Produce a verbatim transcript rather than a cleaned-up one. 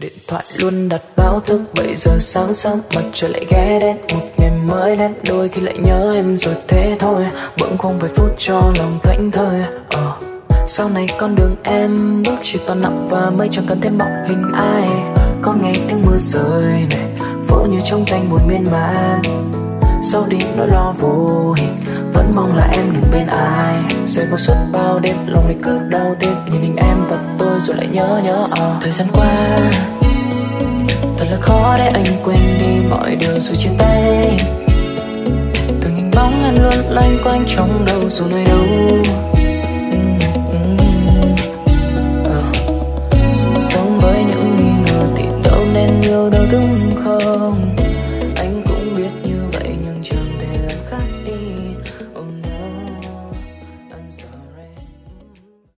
Điện thoại luôn đặt báo thức bảy giờ sáng sớm, mặt trời lại ghé đến, một ngày mới đến. Đôi khi lại nhớ em rồi thế thôi, bỗng không vài phút cho lòng thảnh thơi. ờ. Sau này con đường em bước chỉ toàn nặng và mây, chẳng cần thêm bóng hình ai. Có ngày tiếng mưa rơi này vỗ như trong canh buồn miên man. Sau đi nỗi lo vô hình, vẫn mong là em đừng bên ai. Rời vào suốt bao đêm, lòng này cứ đau tim, nhìn hình em và tôi rồi lại nhớ nhớ. à. Thời gian qua thật là khó để anh quên đi mọi điều rồi chia tay. Từng hình bóng em luôn loanh quanh trong đầu dù nơi đâu.